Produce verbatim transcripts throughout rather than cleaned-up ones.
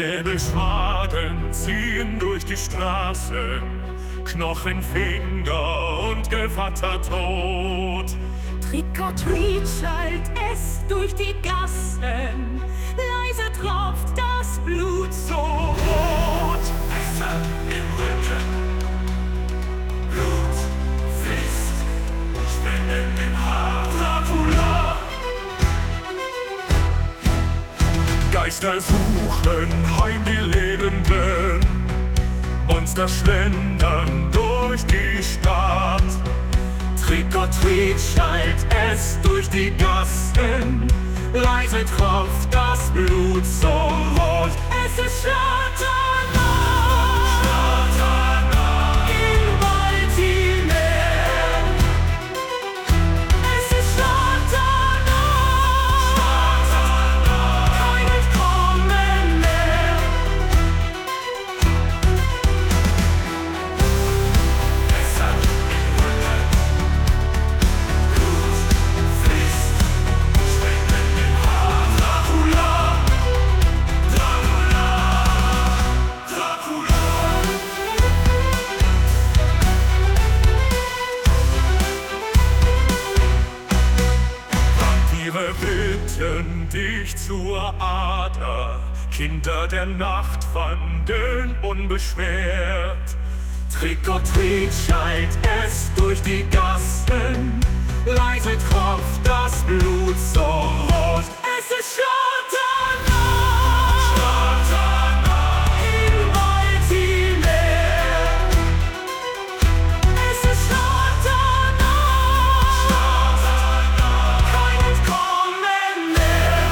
Nebelschwaden ziehen durch die Straßen, Knochenfinger und Gevatter Tod. Trick or treat schallt es durch die Gassen, leise tropft das Blut so rot. Messer im Rücken, Blut fließt, Spinnen im Haar. Dracula! Geister suchen heim die Lebenden, Monster schlendern durch die Stadt. Trick or treat schallt es durch die Gassen, leise tropft das Blut so rot. Es ist Schatana, Schatana in Baltimore. Es ist Schatana, Schatana, kein Entkommen mehr. Messer im Rücken, Blut fließt, Spinnen im Haar. Dracula! Dracula, Dracula. Vampire bitten dich zur Ader, Kinder der Nacht wandeln unbeschwert. Trick or treat schallt es durch die Gassen, leise tropft das Blut so rot. Es ist Schatana, Schatana in Baltimore. Es ist Schatana, Schatana, kein Entkommen mehr.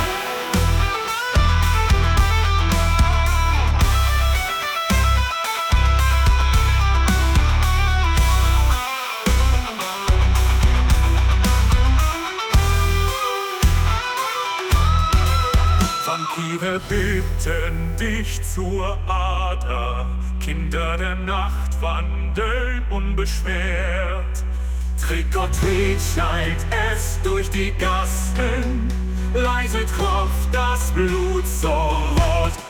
Vampire bitten dich zur Ader, Kinder der Nacht wandeln unbeschwert. Trick or treat schallt es durch die Gassen, leise tropft das Blut so rot.